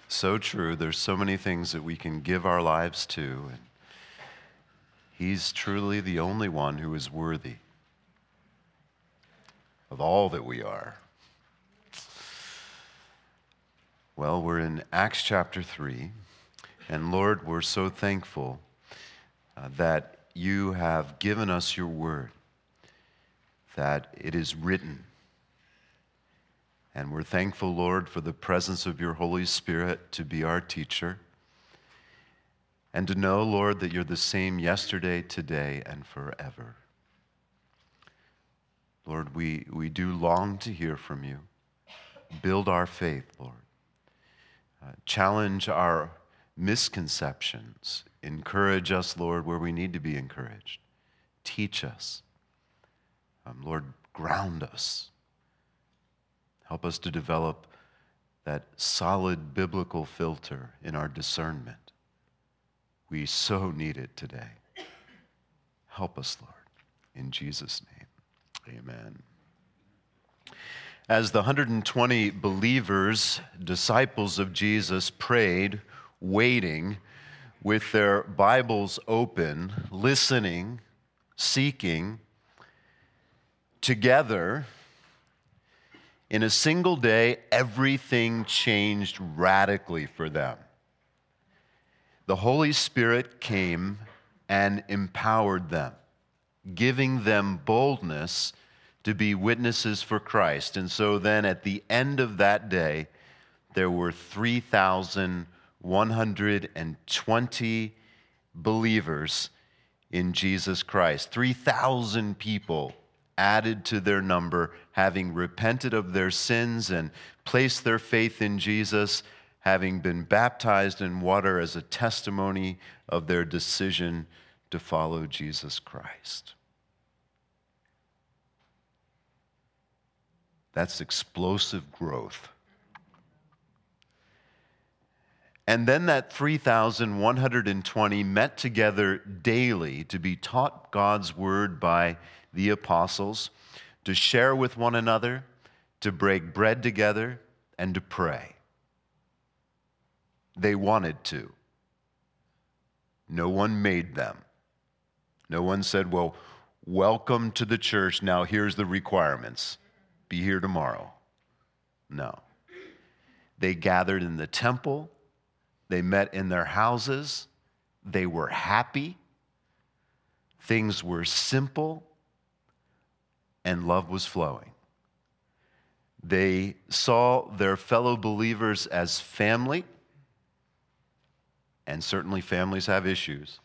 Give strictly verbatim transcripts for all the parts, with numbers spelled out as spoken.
So true. There's so many things that we can give our lives to, and He's truly the only one who is worthy of all that we are. Well, we're in Acts chapter three, and Lord, we're so thankful uh, that you have given us your word, that it is written. And we're thankful, Lord, for the presence of your Holy Spirit to be our teacher, and to know, Lord, that you're the same yesterday, today, and forever. Lord, we, we do long to hear from you. Build our faith, Lord. Uh, challenge our misconceptions. Encourage us, Lord, where we need to be encouraged. Teach us. Um, Lord, ground us. Help us to develop that solid biblical filter in our discernment. We so need it today. Help us, Lord. In Jesus' name, amen. As the one hundred twenty believers, disciples of Jesus, prayed, waiting, with their Bibles open, listening, seeking, together, in a single day, everything changed radically for them. The Holy Spirit came and empowered them, giving them boldness to be witnesses for Christ. And so then at the end of that day, there were three thousand one hundred twenty believers in Jesus Christ. three thousand people added to their number, having repented of their sins and placed their faith in Jesus, having been baptized in water as a testimony of their decision to follow Jesus Christ. That's explosive growth. And then that three thousand one hundred twenty met together daily to be taught God's word by the apostles, to share with one another, to break bread together, and to pray. They wanted to. No one made them. No one said, well, welcome to the church. Now here's the requirements. Be here tomorrow. No. They gathered in the temple. They met in their houses. They were happy. Things were simple. And love was flowing. They saw their fellow believers as family. And certainly families have issues.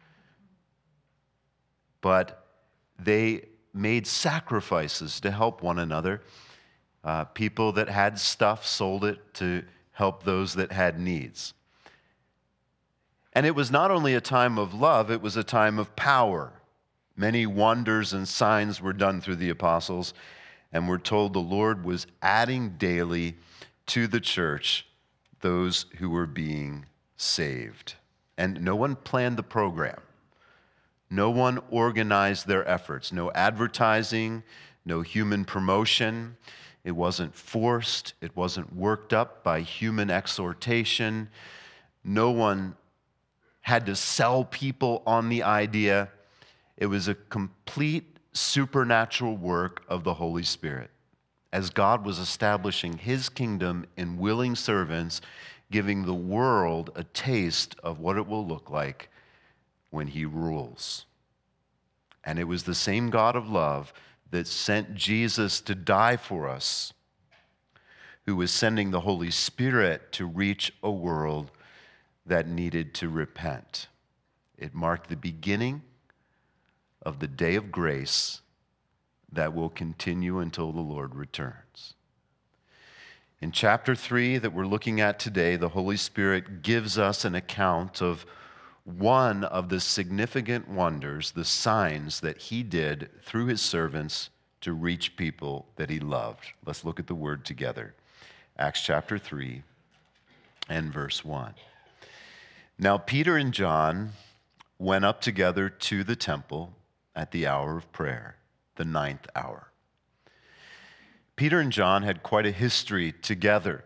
But they made sacrifices to help one another. Uh, people that had stuff sold it to help those that had needs. And it was not only a time of love, it was a time of power. Many wonders and signs were done through the apostles, and we're told the Lord was adding daily to the church those who were being saved. And no one planned the program. No one organized their efforts. No advertising, no human promotion. It wasn't forced. It wasn't worked up by human exhortation. No one had to sell people on the idea. It was a complete supernatural work of the Holy Spirit as God was establishing his kingdom in willing servants, giving the world a taste of what it will look like when he rules. And it was the same God of love that sent Jesus to die for us, who was sending the Holy Spirit to reach a world that needed to repent. It marked the beginning of the day of grace that will continue until the Lord returns. In chapter three that we're looking at today, the Holy Spirit gives us an account of one of the significant wonders, the signs that he did through his servants to reach people that he loved. Let's look at the word together. Acts chapter three and verse one. Now Peter and John went up together to the temple at the hour of prayer, the ninth hour. Peter and John had quite a history together.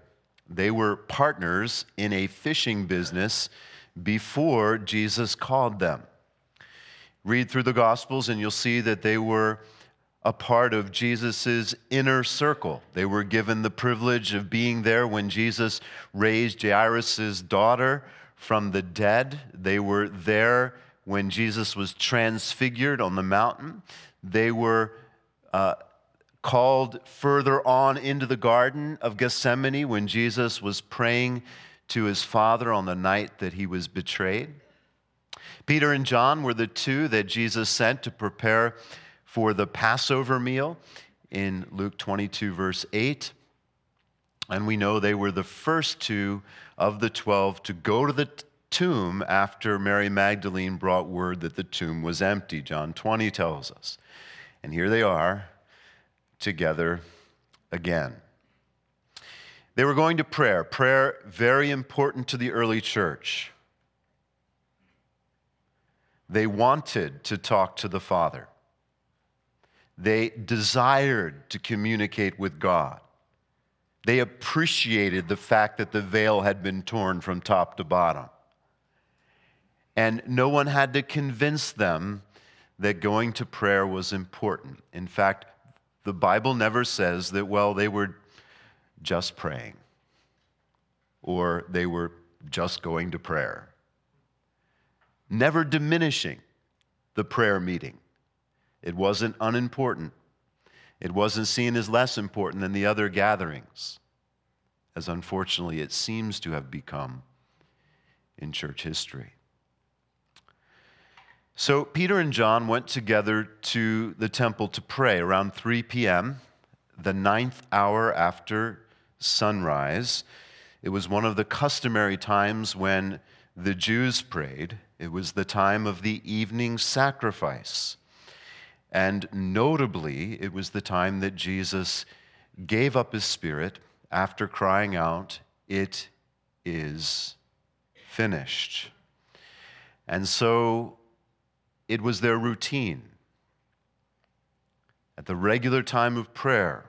They were partners in a fishing business before Jesus called them. Read through the Gospels and you'll see that they were a part of Jesus' inner circle. They were given the privilege of being there when Jesus raised Jairus' daughter from the dead. They were there when Jesus was transfigured on the mountain. They were uh, called further on into the Garden of Gethsemane when Jesus was praying to his Father on the night that he was betrayed. Peter and John were the two that Jesus sent to prepare for the Passover meal in Luke twenty-two, verse eight. And we know they were the first two of the twelve to go to the tomb after Mary Magdalene brought word that the tomb was empty. John twenty tells us. And here they are together again. They were going to prayer. Prayer, very important to the early church. They wanted to talk to the Father. They desired to communicate with God. They appreciated the fact that the veil had been torn from top to bottom. And no one had to convince them that going to prayer was important. In fact, the Bible never says that, well, they were just praying or they were just going to prayer. Never diminishing the prayer meeting. It wasn't unimportant. It wasn't seen as less important than the other gatherings, as unfortunately it seems to have become in church history. So Peter and John went together to the temple to pray around three p.m., the ninth hour after sunrise. It was one of the customary times when the Jews prayed. It was the time of the evening sacrifice. And notably, it was the time that Jesus gave up his spirit after crying out, "It is finished." And so it was their routine at the regular time of prayer,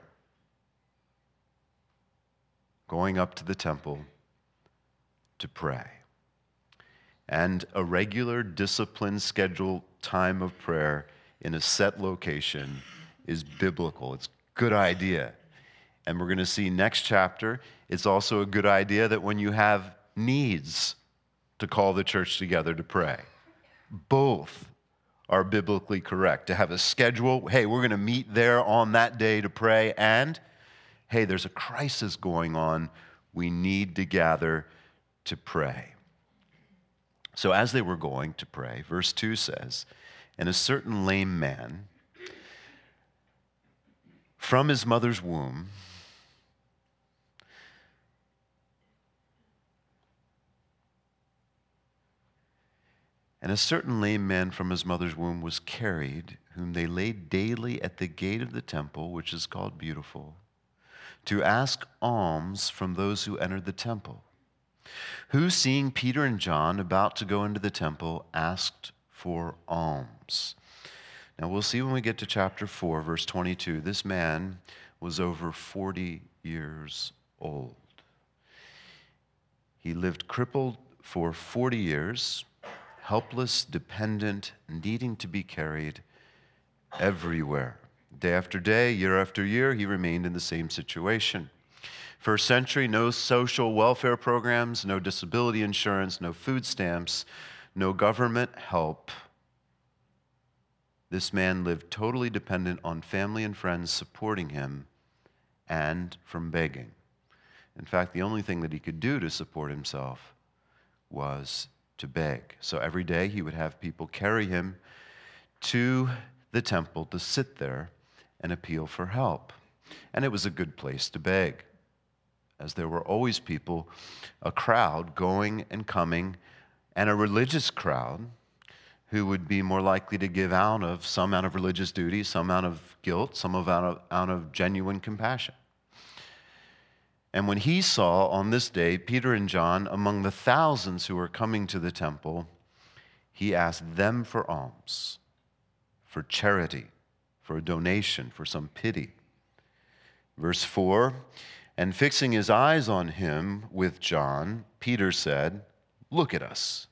going up to the temple to pray. And a regular, disciplined, scheduled time of prayer in a set location is biblical. It's a good idea. And we're going to see next chapter, it's also a good idea that when you have needs, to call the church together to pray. Both are biblically correct. To have a schedule, hey, we're going to meet there on that day to pray, and hey, there's a crisis going on. We need to gather to pray. So as they were going to pray, verse two says, "And a certain lame man from his mother's womb And a certain lame man from his mother's womb was carried, whom they laid daily at the gate of the temple, which is called Beautiful, to ask alms from those who entered the temple, who, seeing Peter and John about to go into the temple, asked for alms." Now we'll see when we get to chapter four, verse twenty-two, this man was over forty years old. He lived crippled for forty years, helpless, dependent, needing to be carried everywhere. Day after day, year after year, he remained in the same situation. First century, no social welfare programs, no disability insurance, no food stamps, no government help. This man lived totally dependent on family and friends supporting him and from begging. In fact, the only thing that he could do to support himself was to beg. So every day he would have people carry him to the temple to sit there and appeal for help. And it was a good place to beg, as there were always people, a crowd going and coming, and a religious crowd who would be more likely to give out of some out of religious duty, some out of guilt, some of out of, out of genuine compassion. And when he saw on this day Peter and John among the thousands who were coming to the temple, he asked them for alms, for charity, for a donation, for some pity. Verse four, And fixing his eyes on him with John, Peter said, "Look at us."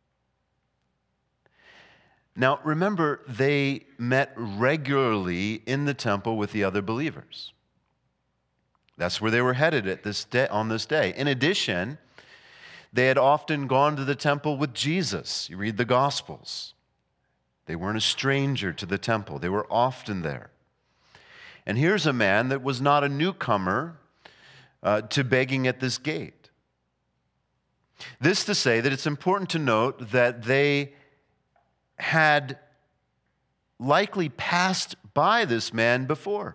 Now, remember, they met regularly in the temple with the other believers. That's where they were headed at this day, on this day. In addition, they had often gone to the temple with Jesus. You read the Gospels. They weren't a stranger to the temple. They were often there. And here's a man that was not a newcomer uh, to begging at this gate. This to say that it's important to note that they had likely passed by this man before,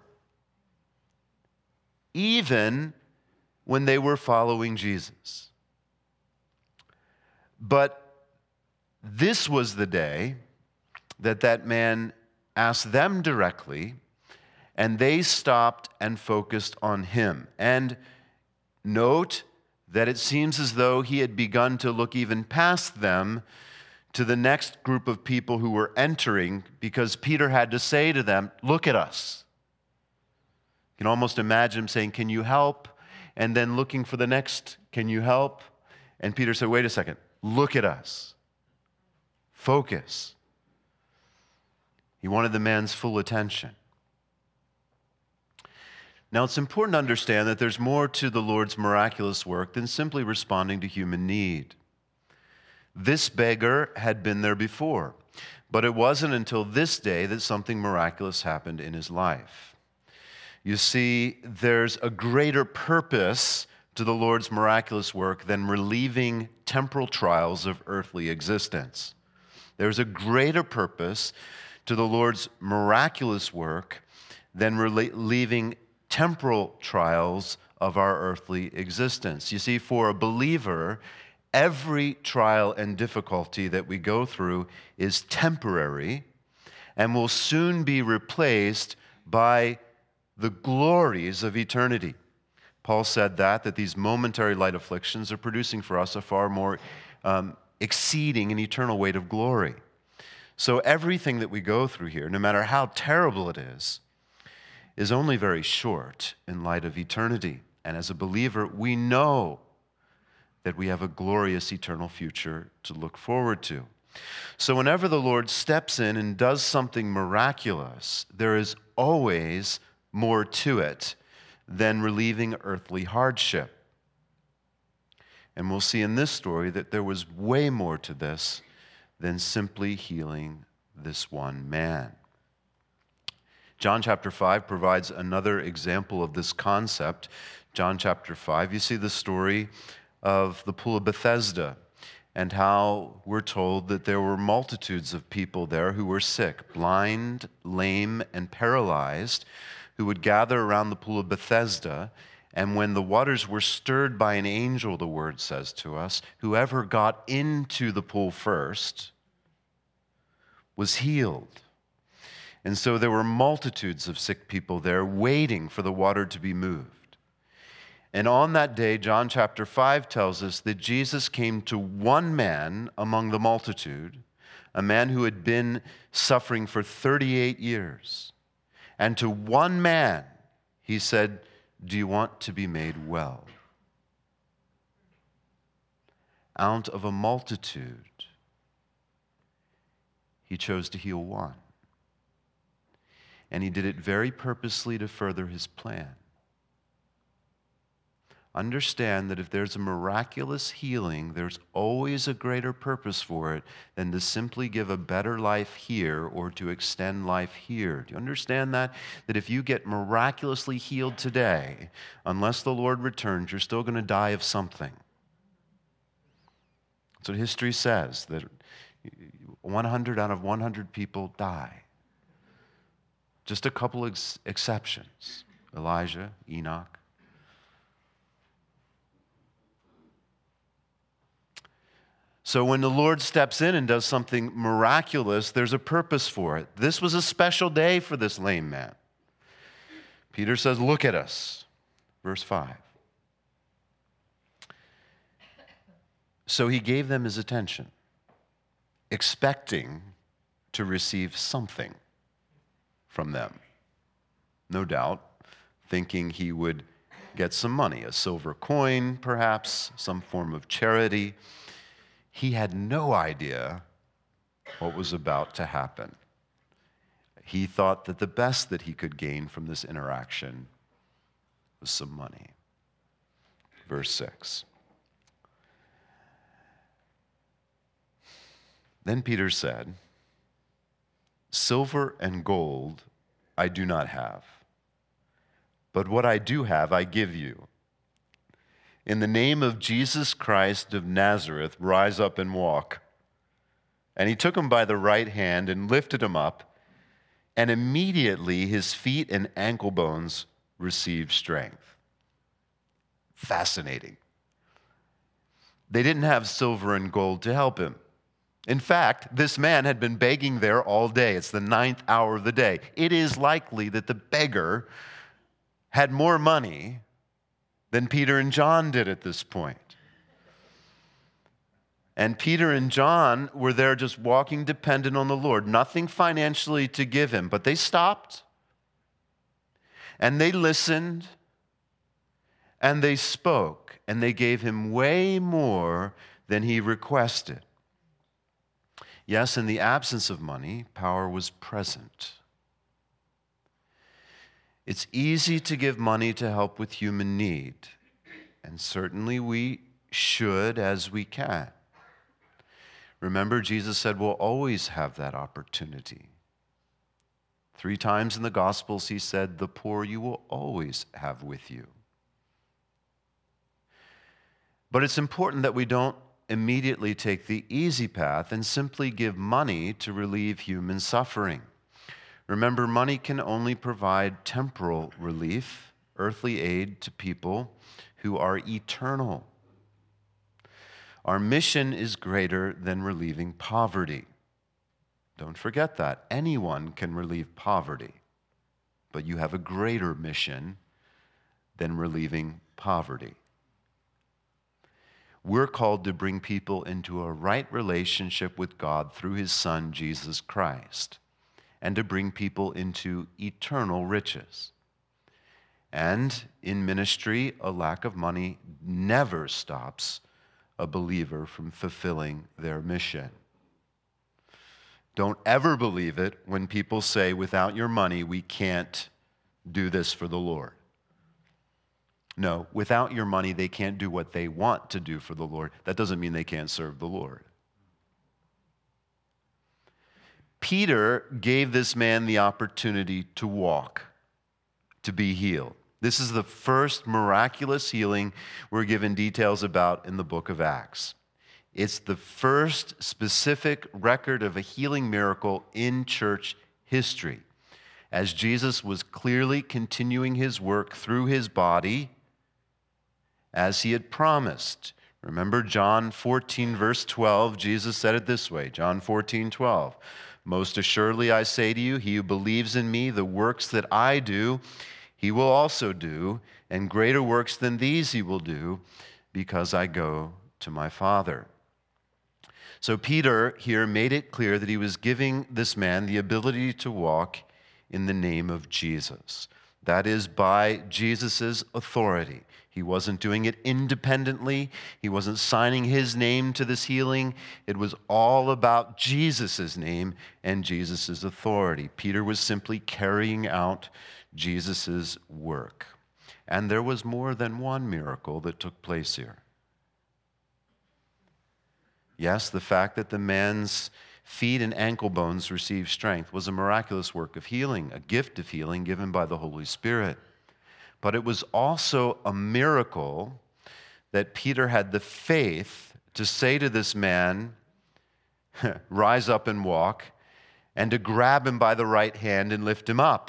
even when they were following Jesus. But this was the day that that man asked them directly, and they stopped and focused on him. And note that it seems as though he had begun to look even past them to the next group of people who were entering, because Peter had to say to them, "Look at us." You can almost imagine him saying, "Can you help?" And then looking for the next, "Can you help?" And Peter said, "Wait a second, look at us. Focus." He wanted the man's full attention. Now, it's important to understand that there's more to the Lord's miraculous work than simply responding to human need. This beggar had been there before, but it wasn't until this day that something miraculous happened in his life. You see, there's a greater purpose to the Lord's miraculous work than relieving temporal trials of earthly existence. There's a greater purpose to the Lord's miraculous work than relieving temporal trials of our earthly existence. You see, for a believer, every trial and difficulty that we go through is temporary and will soon be replaced by the glories of eternity. Paul said that, that these momentary light afflictions are producing for us a far more um, exceeding and eternal weight of glory. So everything that we go through here, no matter how terrible it is, is only very short in light of eternity. And as a believer, we know that we have a glorious eternal future to look forward to. So whenever the Lord steps in and does something miraculous, there is always more to it than relieving earthly hardship. And we'll see in this story that there was way more to this than simply healing this one man. John chapter five provides another example of this concept. John chapter five, you see the story of the pool of Bethesda and how we're told that there were multitudes of people there who were sick, blind, lame, and paralyzed, who would gather around the pool of Bethesda. And when the waters were stirred by an angel, the word says to us, whoever got into the pool first was healed. And so there were multitudes of sick people there waiting for the water to be moved. And on that day, John chapter five tells us that Jesus came to one man among the multitude, a man who had been suffering for thirty-eight years. And to one man, he said, "Do you want to be made well?" Out of a multitude, he chose to heal one. And he did it very purposely to further his plan. Understand that if there's a miraculous healing, there's always a greater purpose for it than to simply give a better life here or to extend life here. Do you understand that? That if you get miraculously healed today, unless the Lord returns, you're still going to die of something. That's what history says, that one hundred out of one hundred people die. Just a couple ex- exceptions. Elijah, Enoch. So when the Lord steps in and does something miraculous, there's a purpose for it. This was a special day for this lame man. Peter says, "Look at us." Verse five. So he gave them his attention, expecting to receive something from them. No doubt, thinking he would get some money, a silver coin, perhaps, some form of charity. He had no idea what was about to happen. He thought that the best that he could gain from this interaction was some money. Verse six. Then Peter said, "Silver and gold I do not have, but what I do have I give you. In the name of Jesus Christ of Nazareth, rise up and walk." And he took him by the right hand and lifted him up, and immediately his feet and ankle bones received strength. Fascinating. They didn't have silver and gold to help him. In fact, this man had been begging there all day. It's the ninth hour of the day. It is likely that the beggar had more money than Peter and John did at this point. And Peter and John were there just walking dependent on the Lord, nothing financially to give him. But they stopped, and they listened, and they spoke, and they gave him way more than he requested. Yes, in the absence of money, power was present. It's easy to give money to help with human need, and certainly we should as we can. Remember, Jesus said we'll always have that opportunity. Three times in the Gospels he said, "The poor you will always have with you." But it's important that we don't immediately take the easy path and simply give money to relieve human suffering. Remember, money can only provide temporal relief, earthly aid to people who are eternal. Our mission is greater than relieving poverty. Don't forget that. Anyone can relieve poverty, but you have a greater mission than relieving poverty. We're called to bring people into a right relationship with God through his Son, Jesus Christ, and to bring people into eternal riches. And in ministry, a lack of money never stops a believer from fulfilling their mission. Don't ever believe it when people say, without your money, we can't do this for the Lord. No, without your money, they can't do what they want to do for the Lord. That doesn't mean they can't serve the Lord. Peter gave this man the opportunity to walk, to be healed. This is the first miraculous healing we're given details about in the book of Acts. It's the first specific record of a healing miracle in church history, as Jesus was clearly continuing his work through his body as he had promised. Remember John fourteen, verse twelve, Jesus said it this way, John fourteen, twelve. "Most assuredly I say to you, he who believes in me, the works that I do, he will also do, and greater works than these he will do, because I go to my Father." So Peter here made it clear that he was giving this man the ability to walk in the name of Jesus. That is, by Jesus' authority. He wasn't doing it independently. He wasn't signing his name to this healing. It was all about Jesus' name and Jesus' authority. Peter was simply carrying out Jesus' work. And there was more than one miracle that took place here. Yes, the fact that the man's feet and ankle bones received strength was a miraculous work of healing, a gift of healing given by the Holy Spirit. But it was also a miracle that Peter had the faith to say to this man, "Rise up and walk," and to grab him by the right hand and lift him up.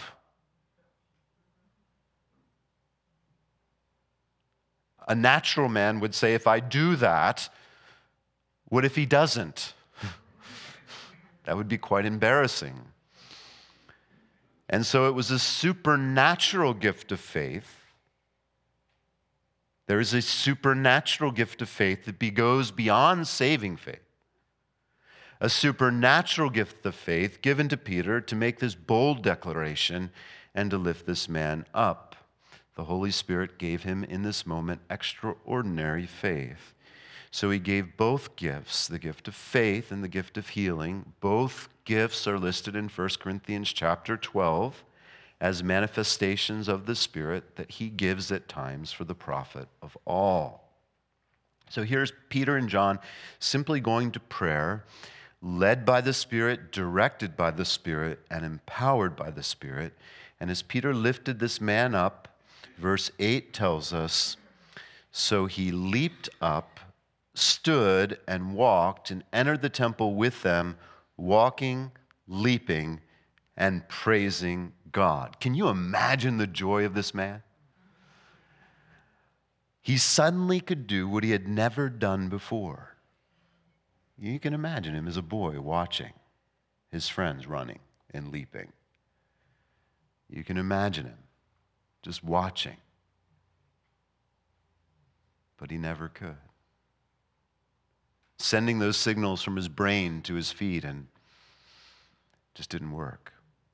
A natural man would say, if I do that, what if he doesn't? That would be quite embarrassing. And so it was a supernatural gift of faith. There is a supernatural gift of faith that goes beyond saving faith. A supernatural gift of faith given to Peter to make this bold declaration and to lift this man up. The Holy Spirit gave him in this moment extraordinary faith. So he gave both gifts, the gift of faith and the gift of healing. Both gifts are listed in First Corinthians chapter twelve as manifestations of the Spirit that he gives at times for the profit of all. So here's Peter and John simply going to prayer, led by the Spirit, directed by the Spirit, and empowered by the Spirit. And as Peter lifted this man up, verse eight tells us, so he leaped up, stood, and walked, and entered the temple with them, walking, leaping, and praising God. Can you imagine the joy of this man? He suddenly could do what he had never done before. You can imagine him as a boy watching his friends running and leaping. You can imagine him just watching. But he never could. Sending those signals from his brain to his feet, and it just didn't work.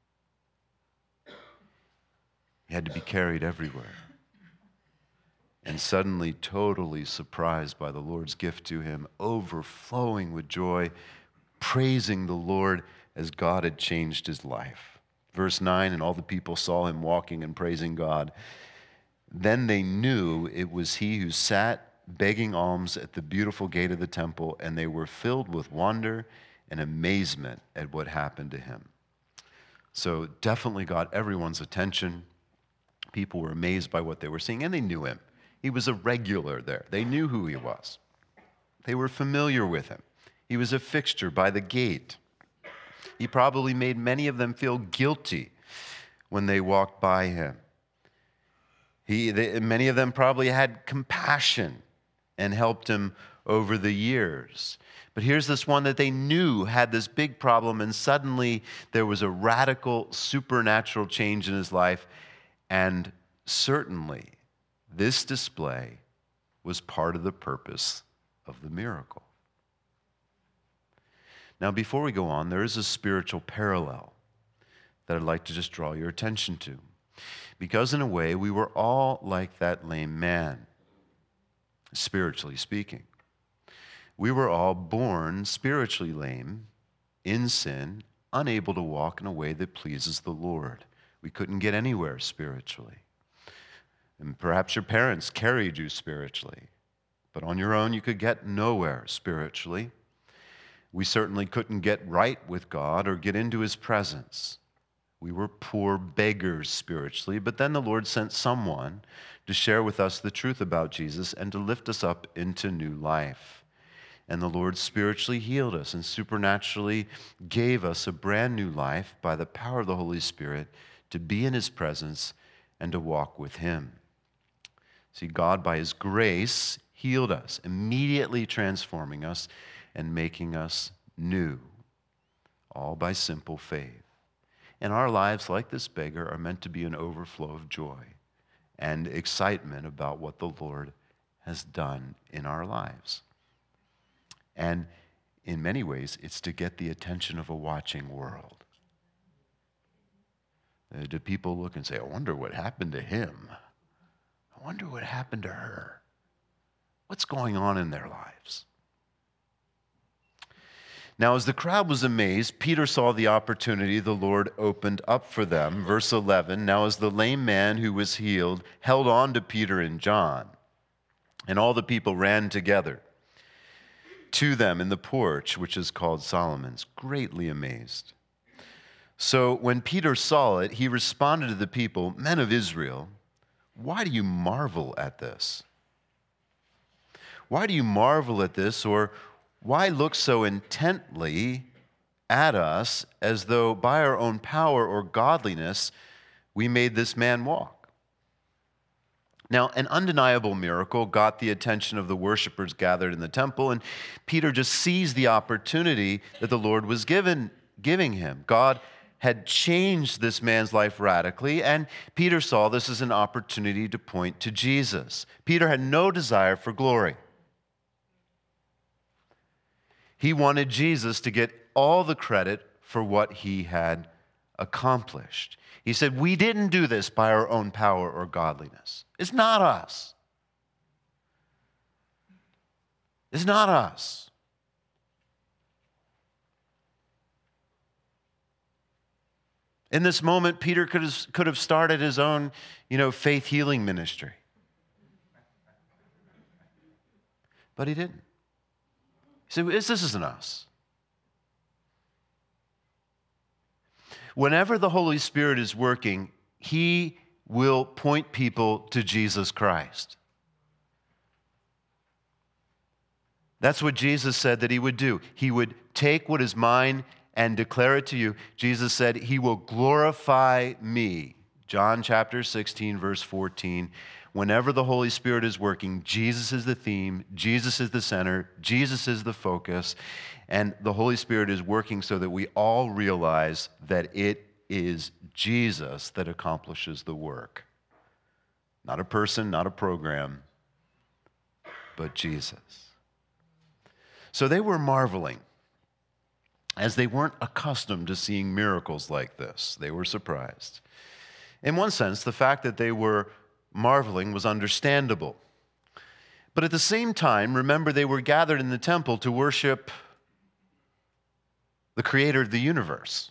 He had to be carried everywhere. And suddenly, totally surprised by the Lord's gift to him, overflowing with joy, praising the Lord as God had changed his life. Verse nine, and all the people saw him walking and praising God. Then they knew it was he who sat begging alms at the beautiful gate of the temple, and they were filled with wonder and amazement at what happened to him. So definitely got everyone's attention. People were amazed by what they were seeing, and they knew him. He was a regular there. They knew who he was. They were familiar with him. He was a fixture by the gate. He probably made many of them feel guilty when they walked by him. He, they, many of them probably had compassion and helped him over the years. But here's this one that they knew had this big problem, and suddenly there was a radical supernatural change in his life, and certainly this display was part of the purpose of the miracle. Now, before we go on, there is a spiritual parallel that I'd like to just draw your attention to. Because in a way, we were all like that lame man, spiritually speaking. We were all born spiritually lame, in sin, unable to walk in a way that pleases the Lord. We couldn't get anywhere spiritually. And perhaps your parents carried you spiritually, but on your own you could get nowhere spiritually. We certainly couldn't get right with God or get into his presence. We were poor beggars spiritually, but then the Lord sent someone to share with us the truth about Jesus and to lift us up into new life. And the Lord spiritually healed us and supernaturally gave us a brand new life by the power of the Holy Spirit to be in his presence and to walk with him. See, God, by his grace, healed us, immediately transforming us and making us new, all by simple faith. And our lives, like this beggar, are meant to be an overflow of joy and excitement about what the Lord has done in our lives. And in many ways, it's to get the attention of a watching world. Uh, do people look and say, I wonder what happened to him? I wonder what happened to her? What's going on in their lives? Now, as the crowd was amazed, Peter saw the opportunity the Lord opened up for them. Verse eleven, now as the lame man who was healed held on to Peter and John, and all the people ran together to them in the porch, which is called Solomon's, greatly amazed. So when Peter saw it, he responded to the people, men of Israel, why do you marvel at this? Why do you marvel at this, or why look so intently at us as though by our own power or godliness we made this man walk? Now, an undeniable miracle got the attention of the worshipers gathered in the temple, and Peter just seized the opportunity that the Lord was given, giving him. God had changed this man's life radically, and Peter saw this as an opportunity to point to Jesus. Peter had no desire for glory. He wanted Jesus to get all the credit for what he had accomplished. He said, we didn't do this by our own power or godliness. It's not us. It's not us. In this moment, Peter could have, could have started his own, you know, faith healing ministry. But he didn't. He said, this isn't us. Whenever the Holy Spirit is working, he will point people to Jesus Christ. That's what Jesus said that he would do. He would take what is mine and declare it to you. Jesus said, he will glorify me. John chapter sixteen, verse fourteen. Whenever the Holy Spirit is working, Jesus is the theme, Jesus is the center, Jesus is the focus, and the Holy Spirit is working so that we all realize that it is Jesus that accomplishes the work. Not a person, not a program, but Jesus. So they were marveling, as they weren't accustomed to seeing miracles like this. They were surprised. In one sense, the fact that they were marveling was understandable. But at the same time, remember, they were gathered in the temple to worship the creator of the universe.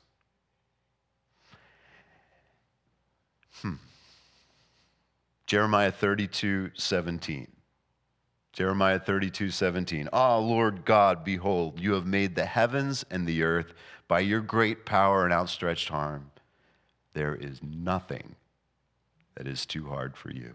Hmm. Jeremiah thirty-two seventeen. Jeremiah thirty-two seventeen. Ah, Lord God, behold, you have made the heavens and the earth by your great power and outstretched arm. There is nothing that is too hard for you.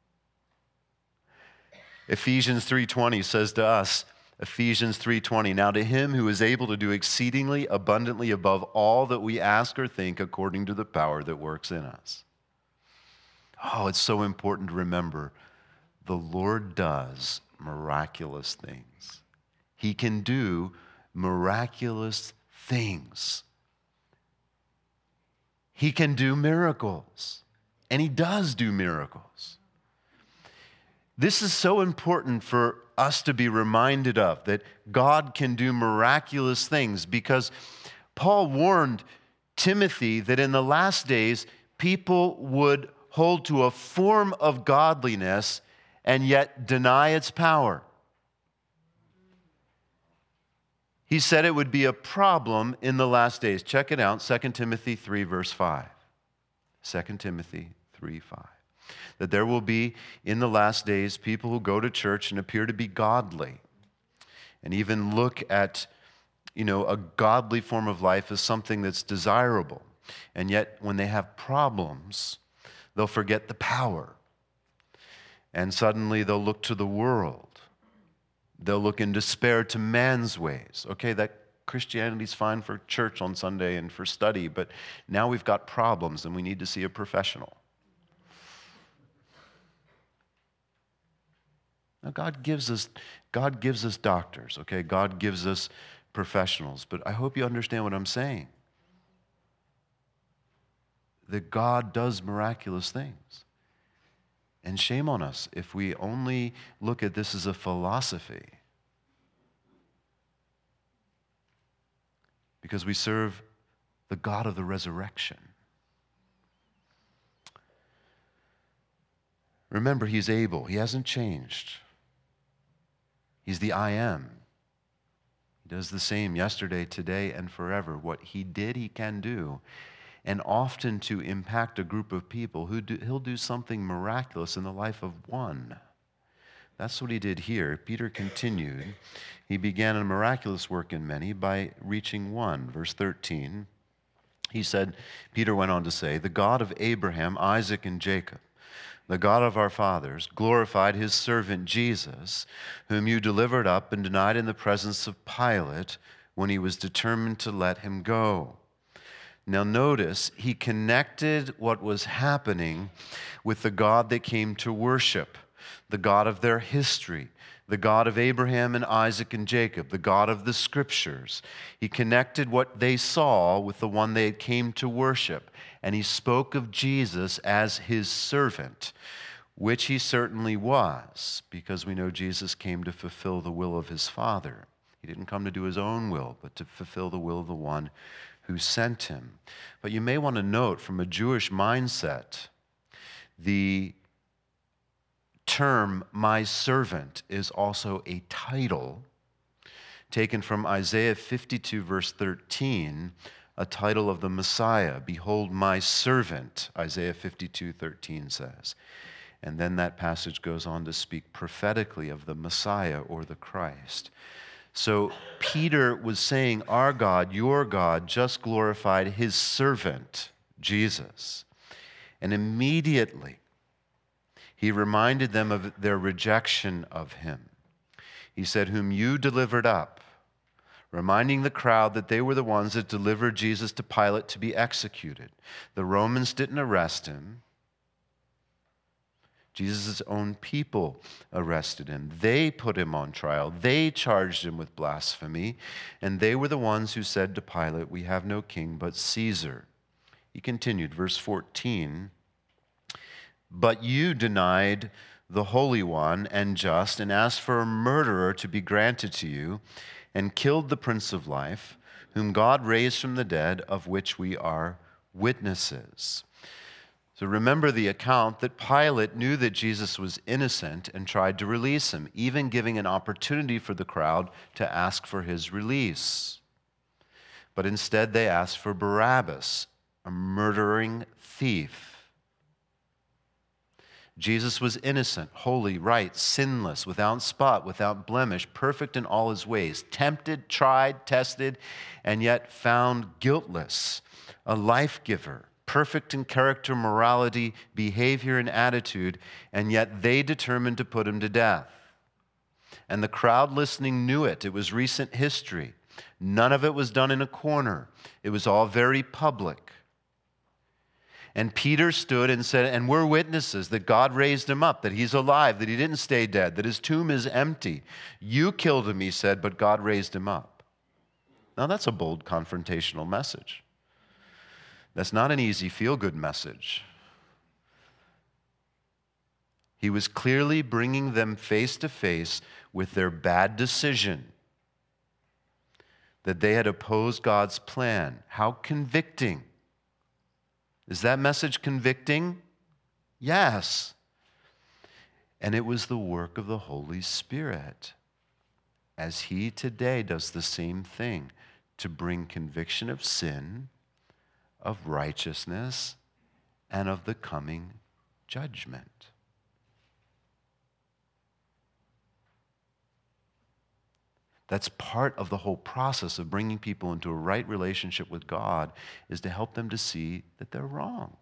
Ephesians three twenty says to us, Ephesians three twenty, now to him who is able to do exceedingly abundantly above all that we ask or think according to the power that works in us. Oh, it's so important to remember, the Lord does miraculous things. He can do miraculous things. He can do miracles, and he does do miracles. This is so important for us to be reminded of, that God can do miraculous things, because Paul warned Timothy that in the last days, people would hold to a form of godliness and yet deny its power. He said it would be a problem in the last days. Check it out, Second Timothy three, verse five. Second Timothy three, five. That there will be, in the last days, people who go to church and appear to be godly and even look at, you know, a godly form of life as something that's desirable. And yet, when they have problems, they'll forget the power. And suddenly they'll look to the world. They'll look in despair to man's ways. Okay, that Christianity's fine for church on Sunday and for study, but now we've got problems and we need to see a professional. Now God gives us, God gives us doctors, okay? God gives us professionals, but I hope you understand what I'm saying. That God does miraculous things. And shame on us if we only look at this as a philosophy. Because we serve the God of the resurrection. Remember, he's able. He hasn't changed. He's the I am. He does the same yesterday, today, and forever. What he did, he can do. And often to impact a group of people, who do, he'll do something miraculous in the life of one. That's what he did here. Peter continued. He began a miraculous work in many by reaching one. Verse thirteen, he said, Peter went on to say, the God of Abraham, Isaac, and Jacob, the God of our fathers, glorified his servant Jesus, whom you delivered up and denied in the presence of Pilate when he was determined to let him go. Now notice, he connected what was happening with the God they came to worship, the God of their history, the God of Abraham and Isaac and Jacob, the God of the Scriptures. He connected what they saw with the one they came to worship, and he spoke of Jesus as his servant, which he certainly was, because we know Jesus came to fulfill the will of his Father. He didn't come to do his own will, but to fulfill the will of the one who sent him. But you may want to note, from a Jewish mindset, the term "my servant" is also a title taken from Isaiah fifty-two, verse thirteen, a title of the Messiah. "Behold my servant," Isaiah fifty-two, thirteen says. And then that passage goes on to speak prophetically of the Messiah or the Christ. So Peter was saying, our God, your God, just glorified his servant, Jesus. And immediately he reminded them of their rejection of him. He said, "Whom you delivered up," reminding the crowd that they were the ones that delivered Jesus to Pilate to be executed. The Romans didn't arrest him. Jesus' own people arrested him. They put him on trial. They charged him with blasphemy. And they were the ones who said to Pilate, "We have no king but Caesar." He continued, verse fourteen, "But you denied the Holy One and just, and asked for a murderer to be granted to you, and killed the Prince of Life, whom God raised from the dead, of which we are witnesses." So remember the account that Pilate knew that Jesus was innocent and tried to release him, even giving an opportunity for the crowd to ask for his release. But instead they asked for Barabbas, a murdering thief. Jesus was innocent, holy, right, sinless, without spot, without blemish, perfect in all his ways, tempted, tried, tested, and yet found guiltless, a life giver, perfect in character, morality, behavior, and attitude, and yet they determined to put him to death. And the crowd listening knew it. It was recent history. None of it was done in a corner. It was all very public. And Peter stood and said, "And we're witnesses that God raised him up, that he's alive, that he didn't stay dead, that his tomb is empty. You killed him," he said, "but God raised him up." Now that's a bold confrontational message. That's not an easy feel-good message. He was clearly bringing them face to face with their bad decision, that they had opposed God's plan. How convicting. Is that message convicting? Yes. And it was the work of the Holy Spirit, as he today does the same thing, to bring conviction of sin, of righteousness, and of the coming judgment. That's part of the whole process of bringing people into a right relationship with God, is to help them to see that they're wrong.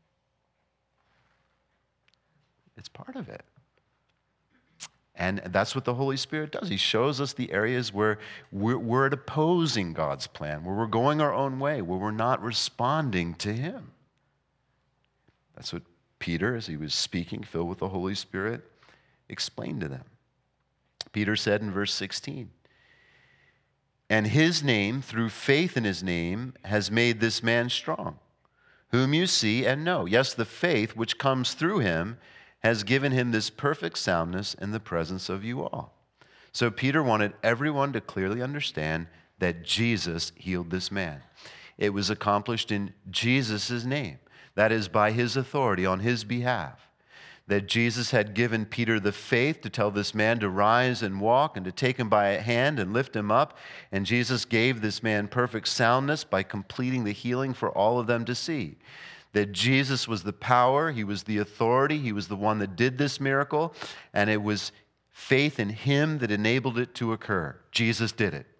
It's part of it. And that's what the Holy Spirit does. He shows us the areas where we're, we're opposing God's plan, where we're going our own way, where we're not responding to him. That's what Peter, as he was speaking, filled with the Holy Spirit, explained to them. Peter said in verse sixteen, "And his name, through faith in his name, has made this man strong, whom you see and know. Yes, the faith which comes through him has given him this perfect soundness in the presence of you all." So Peter wanted everyone to clearly understand that Jesus healed this man. It was accomplished in Jesus' name. That is, by his authority on his behalf. That Jesus had given Peter the faith to tell this man to rise and walk and to take him by a hand and lift him up. And Jesus gave this man perfect soundness by completing the healing for all of them to see. That Jesus was the power, he was the authority, he was the one that did this miracle, and it was faith in him that enabled it to occur. Jesus did it.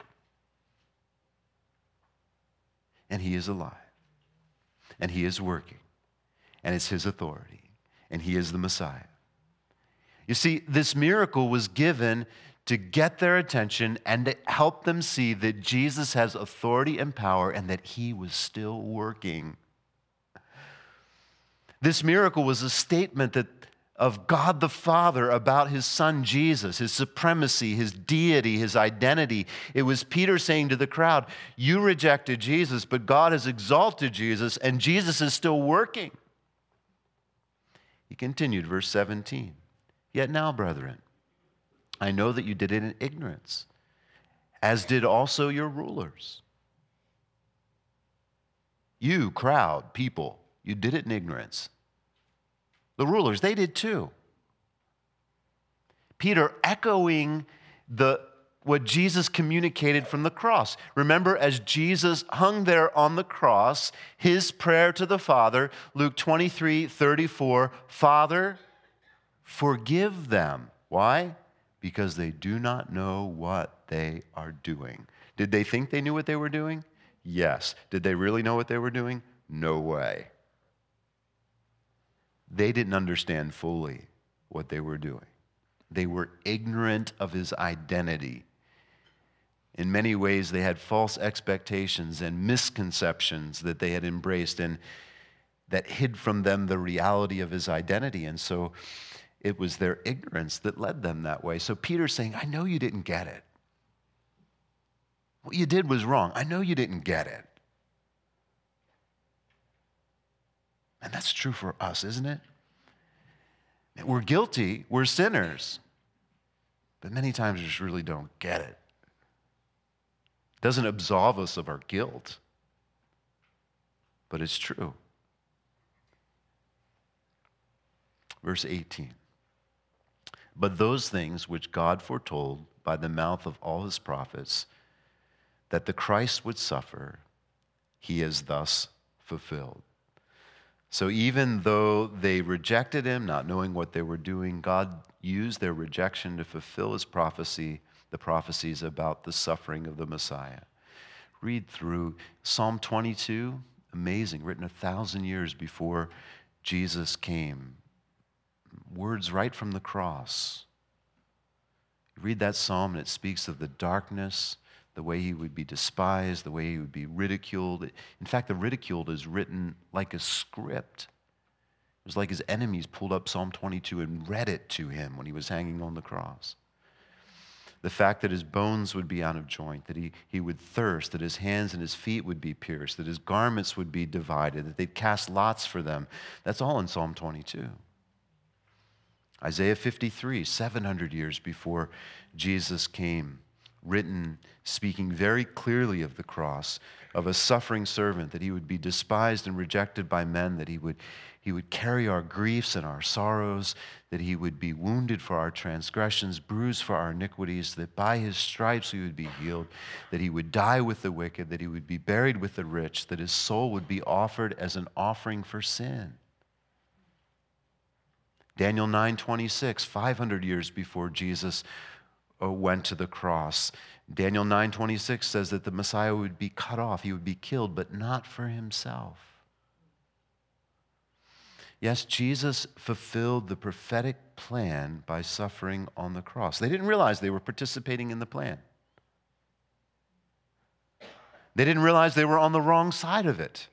And he is alive. And he is working. And it's his authority. And he is the Messiah. You see, this miracle was given to get their attention and to help them see that Jesus has authority and power and that he was still working. This miracle was a statement that of God the Father about his Son Jesus, his supremacy, his deity, his identity. It was Peter saying to the crowd, "You rejected Jesus, but God has exalted Jesus, and Jesus is still working." He continued, verse seventeen, "Yet now, brethren, I know that you did it in ignorance, as did also your rulers. You, crowd, people, you did it in ignorance. The rulers, they did too. Peter echoing the what Jesus communicated from the cross. Remember, as Jesus hung there on the cross, his prayer to the Father, Luke twenty-three thirty-four, Father, forgive them. Why? Because they do not know what they are doing. Did they think they knew what they were doing? Yes. Did they really know what they were doing? No way. They didn't understand fully what they were doing. They were ignorant of his identity. In many ways, they had false expectations and misconceptions that they had embraced and that hid from them the reality of his identity. And so it was their ignorance that led them that way. So Peter's saying, I know you didn't get it. What you did was wrong. I know you didn't get it. And that's true for us, isn't it? We're guilty, we're sinners, but many times we just really don't get it. It doesn't absolve us of our guilt, but it's true. Verse eighteen. But those things which God foretold by the mouth of all his prophets, that the Christ would suffer, he has thus fulfilled. So even though they rejected him, not knowing what they were doing, God used their rejection to fulfill his prophecy, the prophecies about the suffering of the Messiah. Read through Psalm twenty-two, amazing, written a thousand years before Jesus came. Words right from the cross. Read that psalm and it speaks of the darkness, the way he would be despised, the way he would be ridiculed. In fact, the ridiculed is written like a script. It was like his enemies pulled up Psalm twenty-two and read it to him when he was hanging on the cross. The fact that his bones would be out of joint, that he, he would thirst, that his hands and his feet would be pierced, that his garments would be divided, that they'd cast lots for them. That's all in Psalm twenty-two. Isaiah fifty-three, seven hundred years before Jesus came, written, speaking very clearly of the cross, of a suffering servant, that he would be despised and rejected by men, that he would, he would carry our griefs and our sorrows, that he would be wounded for our transgressions, bruised for our iniquities, that by his stripes we would be healed, that he would die with the wicked, that he would be buried with the rich, that his soul would be offered as an offering for sin. Daniel nine twenty-six, five hundred years before Jesus went to the cross. Daniel nine twenty-six says that the Messiah would be cut off, he would be killed, but not for himself. Yes, Jesus fulfilled the prophetic plan by suffering on the cross. They didn't realize they were participating in the plan. They didn't realize they were on the wrong side of it.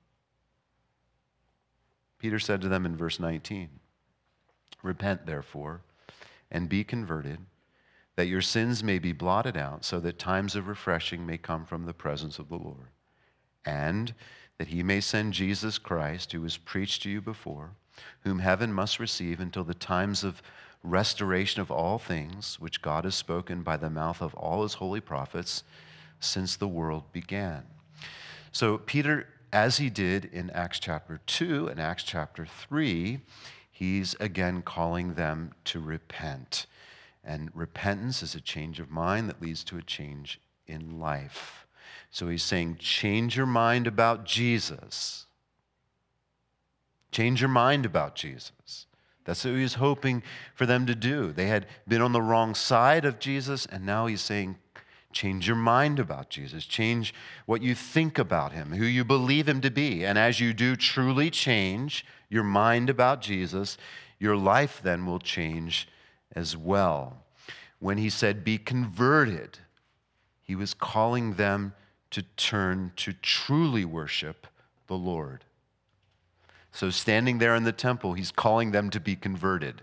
Peter said to them in verse nineteen, repent, therefore, and be converted, that your sins may be blotted out, so that times of refreshing may come from the presence of the Lord, and that he may send Jesus Christ, who was preached to you before, whom heaven must receive until the times of restoration of all things, which God has spoken by the mouth of all his holy prophets since the world began. So Peter, as he did in Acts chapter two and Acts chapter three, he's again calling them to repent. And repentance is a change of mind that leads to a change in life. So he's saying, change your mind about Jesus. Change your mind about Jesus. That's what he was hoping for them to do. They had been on the wrong side of Jesus, and now he's saying, change your mind about Jesus. Change what you think about him, who you believe him to be. And as you do truly change your mind about Jesus, your life then will change as well. When he said, be converted, he was calling them to turn to truly worship the Lord. So standing there in the temple, he's calling them to be converted.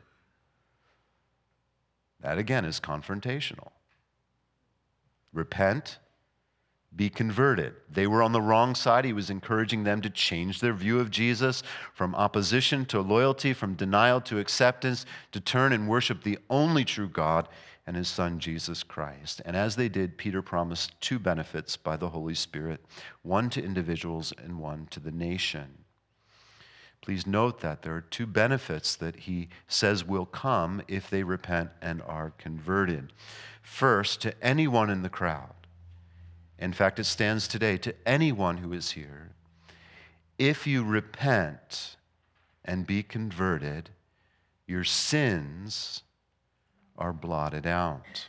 That again is confrontational. Repent, be converted. They were on the wrong side. He was encouraging them to change their view of Jesus from opposition to loyalty, from denial to acceptance, to turn and worship the only true God and his Son, Jesus Christ. And as they did, Peter promised two benefits by the Holy Spirit, one to individuals and one to the nation. Please note that there are two benefits that he says will come if they repent and are converted. First, to anyone in the crowd. In fact, it stands today to anyone who is here. If you repent and be converted, your sins are blotted out.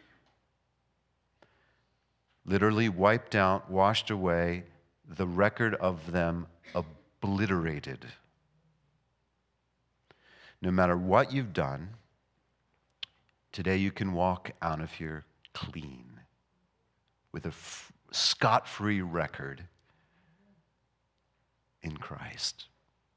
Literally wiped out, washed away, the record of them obliterated. No matter what you've done, today you can walk out of here clean, with a f- scot-free record in Christ.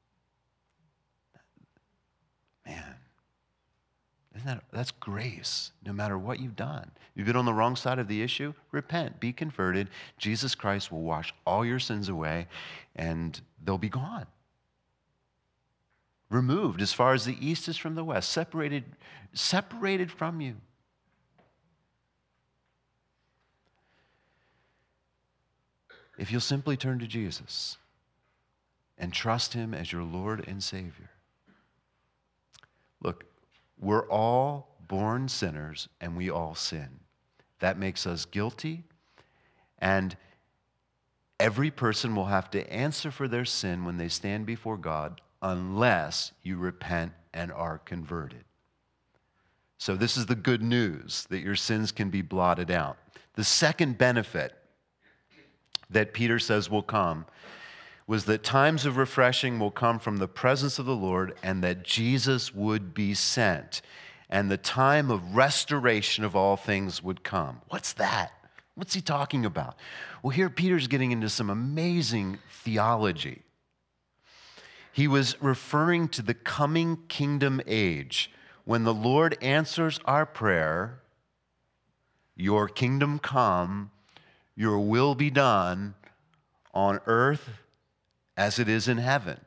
Man, isn't that, that's grace, no matter what you've done. You've been on the wrong side of the issue, repent, be converted. Jesus Christ will wash all your sins away, and they'll be gone. Removed as far as the east is from the west, separated, separated from you. If you'll simply turn to Jesus and trust him as your Lord and Savior. Look, we're all born sinners and we all sin. That makes us guilty, and every person will have to answer for their sin when they stand before God unless you repent and are converted. So this is the good news, that your sins can be blotted out. The second benefit that Peter says will come was that times of refreshing will come from the presence of the Lord, and that Jesus would be sent, and the time of restoration of all things would come. What's that? What's he talking about? Well, here Peter's getting into some amazing theology. He was referring to the coming kingdom age when the Lord answers our prayer, "Your kingdom come, your will be done on earth as it is in heaven."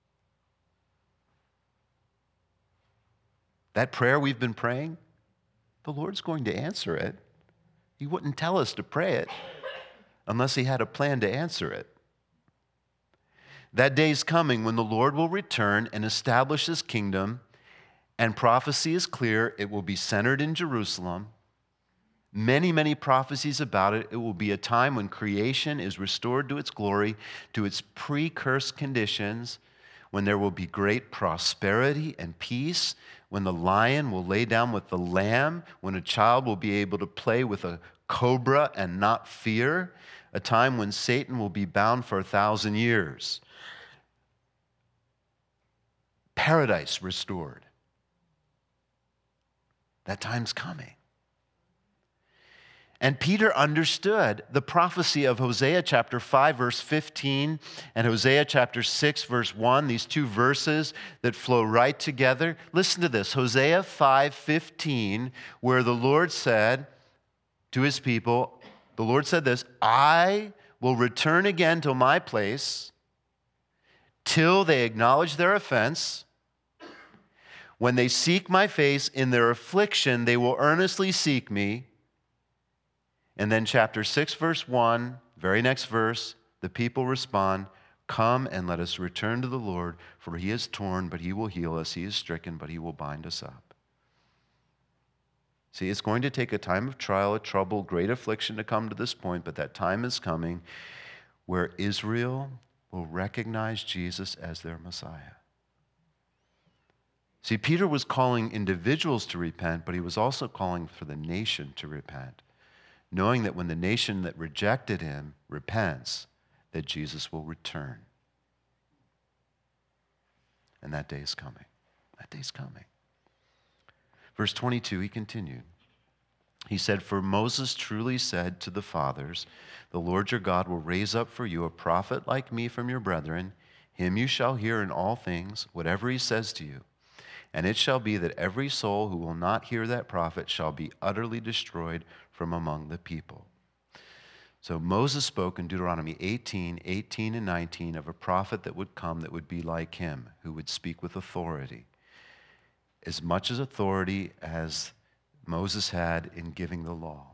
That prayer we've been praying, the Lord's going to answer it. He wouldn't tell us to pray it unless he had a plan to answer it. That day is coming when the Lord will return and establish his kingdom, and prophecy is clear. It will be centered in Jerusalem. Many, many prophecies about it. It will be a time when creation is restored to its glory, to its pre-curse conditions, when there will be great prosperity and peace, when the lion will lay down with the lamb, when a child will be able to play with a cobra and not fear, a time when Satan will be bound for a thousand years. Paradise restored. That time's coming. And Peter understood the prophecy of Hosea chapter five, verse fifteen, and Hosea chapter six, verse one, these two verses that flow right together. Listen to this, Hosea five fifteen, where the Lord said to his people, the Lord said this, "I will return again to my place till they acknowledge their offense. When they seek my face in their affliction, they will earnestly seek me." And then chapter six, verse one, very next verse, the people respond, "Come and let us return to the Lord, for he is torn, but he will heal us. He is stricken, but he will bind us up." See, it's going to take a time of trial, a trouble, great affliction to come to this point, but that time is coming where Israel will recognize Jesus as their Messiah. See, Peter was calling individuals to repent, but he was also calling for the nation to repent, knowing that when the nation that rejected him repents, that Jesus will return. And that day is coming. That day is coming. Verse twenty-two, he continued. He said, "For Moses truly said to the fathers, 'The Lord your God will raise up for you a prophet like me from your brethren. Him you shall hear in all things, whatever he says to you. And it shall be that every soul who will not hear that prophet shall be utterly destroyed from among the people.'" So Moses spoke in Deuteronomy eighteen, eighteen and nineteen of a prophet that would come that would be like him, who would speak with authority. As much as authority as Moses had in giving the law.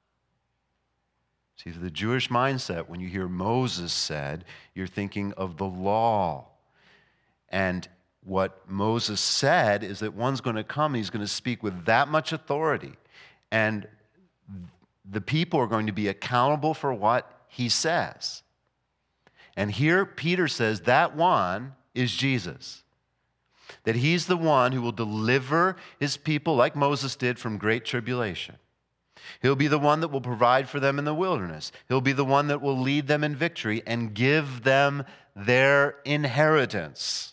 See, the Jewish mindset, when you hear Moses said, you're thinking of the law. And what Moses said is that one's going to come, he's going to speak with that much authority. And the people are going to be accountable for what he says. And here Peter says that one is Jesus. That he's the one who will deliver his people, like Moses did, from great tribulation. He'll be the one that will provide for them in the wilderness. He'll be the one that will lead them in victory and give them their inheritance.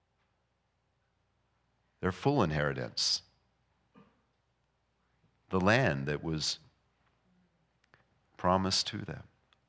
Their full inheritance. The land that was promised to them.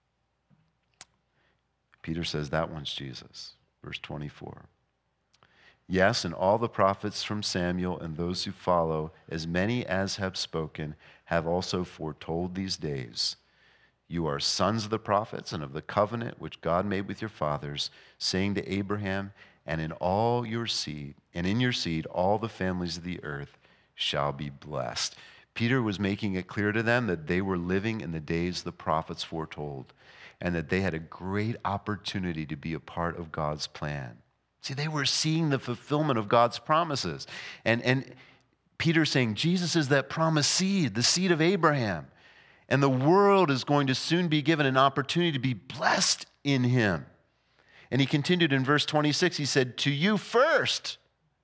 Peter says that one's Jesus. Verse twenty-four. Yes, and all the prophets from Samuel and those who follow, as many as have spoken, have also foretold these days. You are sons of the prophets and of the covenant which God made with your fathers, saying to Abraham, and in all your seed, and in your seed all the families of the earth shall be blessed. Peter was making it clear to them that they were living in the days the prophets foretold, and that they had a great opportunity to be a part of God's plan. See, they were seeing the fulfillment of God's promises. And, and Peter's saying, Jesus is that promised seed, the seed of Abraham. And the world is going to soon be given an opportunity to be blessed in him. And he continued in verse twenty-six, he said, to you first,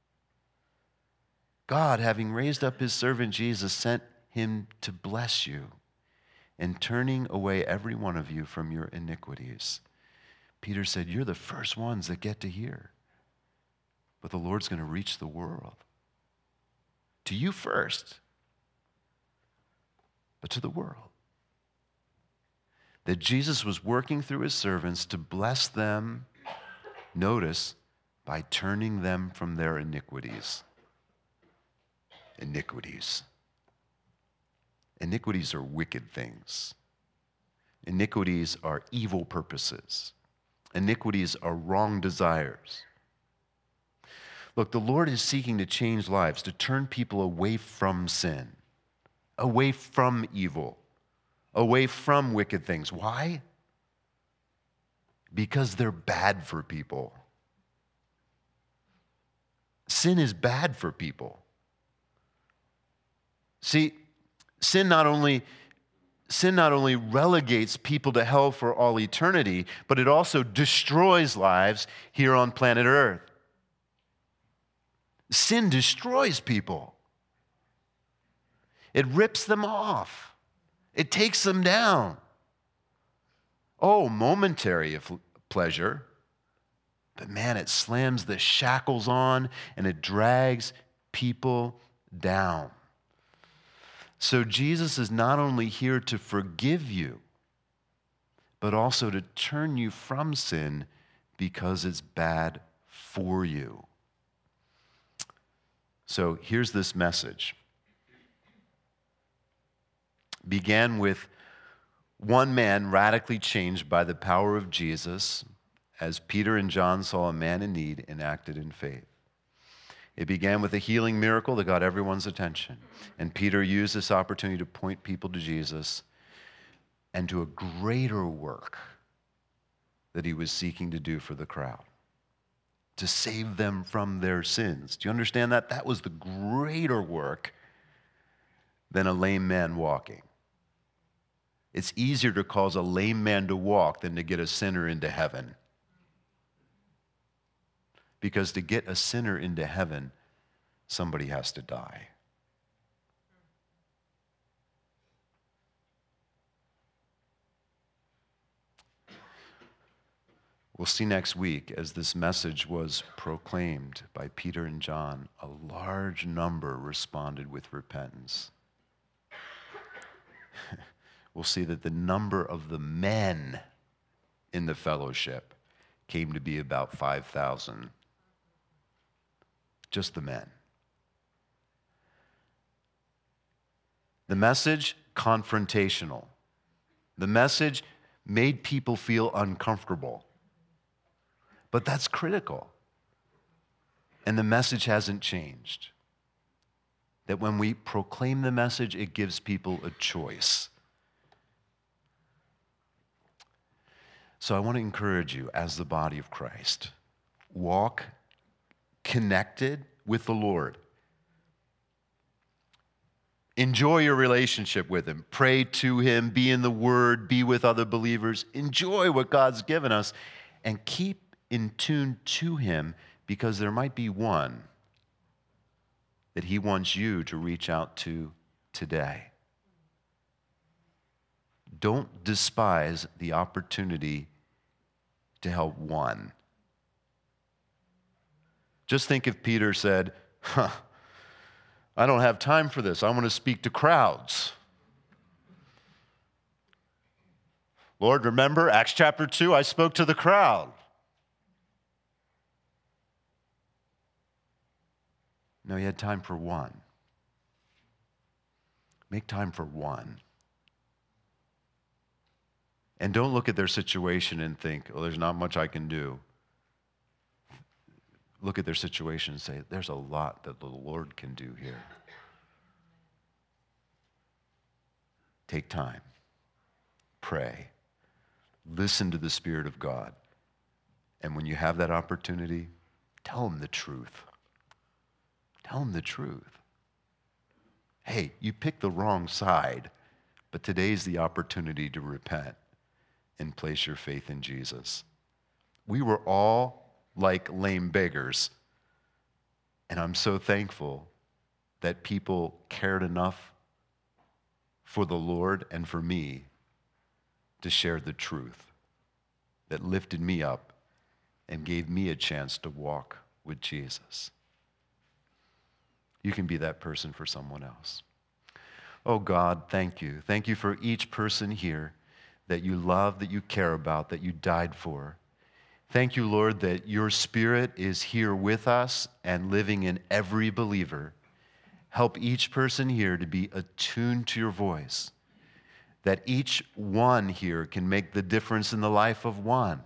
God, having raised up his servant Jesus, sent him to bless you and turning away every one of you from your iniquities. Peter said, you're the first ones that get to hear. But the Lord's going to reach the world. To you first, but to the world. That Jesus was working through his servants to bless them, notice, by turning them from their iniquities. Iniquities. Iniquities are wicked things. Iniquities are evil purposes. Iniquities are wrong desires. Look, the Lord is seeking to change lives, to turn people away from sin, away from evil, away from wicked things. Why? Because they're bad for people. Sin is bad for people. See, sin not only sin not only relegates people to hell for all eternity, but it also destroys lives here on planet Earth. Sin destroys people. It rips them off. It takes them down. Oh, momentary of pleasure. But man, it slams the shackles on and it drags people down. So Jesus is not only here to forgive you, but also to turn you from sin because it's bad for you. So here's this message. Began with one man radically changed by the power of Jesus as Peter and John saw a man in need and acted in faith. It began with a healing miracle that got everyone's attention. And Peter used this opportunity to point people to Jesus and to a greater work that he was seeking to do for the crowd. To save them from their sins. Do you understand that? That was the greater work than a lame man walking. It's easier to cause a lame man to walk than to get a sinner into heaven. Because to get a sinner into heaven, somebody has to die. We'll see next week, as this message was proclaimed by Peter and John, a large number responded with repentance. We'll see that the number of the men in the fellowship came to be about five thousand. Just the men. The message, confrontational. The message, made people feel uncomfortable. But that's critical. And the message hasn't changed. That when we proclaim the message, it gives people a choice. So I want to encourage you as the body of Christ, walk connected with the Lord. Enjoy your relationship with him. Pray to him, be in the Word, be with other believers. Enjoy what God's given us and keep in tune to him, because there might be one that he wants you to reach out to today. Don't despise the opportunity to help one. Just think if Peter said, huh, I don't have time for this. I want to speak to crowds. Lord, remember Acts chapter two, I spoke to the crowd. No, he had time for one. Make time for one. And don't look at their situation and think, oh, there's not much I can do. Look at their situation and say, there's a lot that the Lord can do here. Take time. Pray. Listen to the Spirit of God. And when you have that opportunity, tell him the truth. Tell him the truth. Hey, you picked the wrong side, but today's the opportunity to repent and place your faith in Jesus. We were all like lame beggars, and I'm so thankful that people cared enough for the Lord and for me to share the truth that lifted me up and gave me a chance to walk with Jesus. You can be that person for someone else. Oh God, thank you. Thank you for each person here that you love, that you care about, that you died for. Thank you, Lord, that your Spirit is here with us and living in every believer. Help each person here to be attuned to your voice, that each one here can make the difference in the life of one,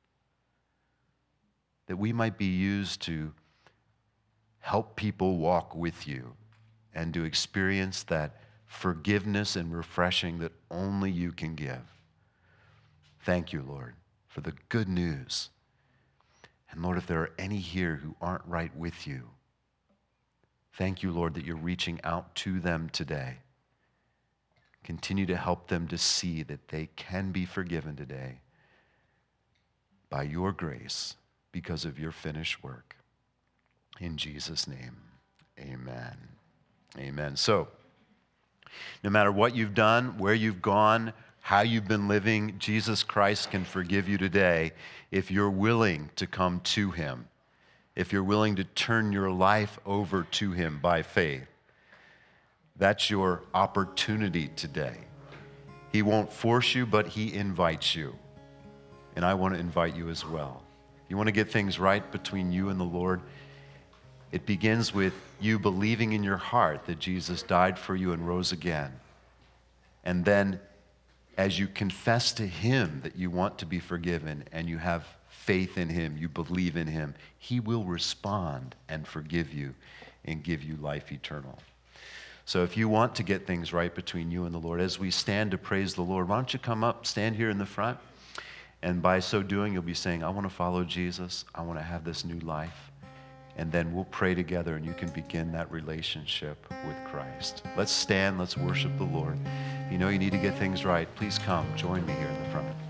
that we might be used to help people walk with you and to experience that forgiveness and refreshing that only you can give. Thank you, Lord, for the good news. And Lord, if there are any here who aren't right with you, thank you, Lord, that you're reaching out to them today. Continue to help them to see that they can be forgiven today by your grace because of your finished work. In Jesus' name, amen. Amen. So, no matter what you've done, where you've gone, how you've been living, Jesus Christ can forgive you today if you're willing to come to him, if you're willing to turn your life over to him by faith. That's your opportunity today. He won't force you, but he invites you. And I want to invite you as well. You want to get things right between you and the Lord? It begins with you believing in your heart that Jesus died for you and rose again. And then as you confess to him that you want to be forgiven and you have faith in him, you believe in him, he will respond and forgive you and give you life eternal. So if you want to get things right between you and the Lord, as we stand to praise the Lord, why don't you come up, stand here in the front, and by so doing, you'll be saying, I want to follow Jesus. I want to have this new life. And then we'll pray together and you can begin that relationship with Christ. Let's stand, let's worship the Lord. If you know you need to get things right, please come, join me here in the front.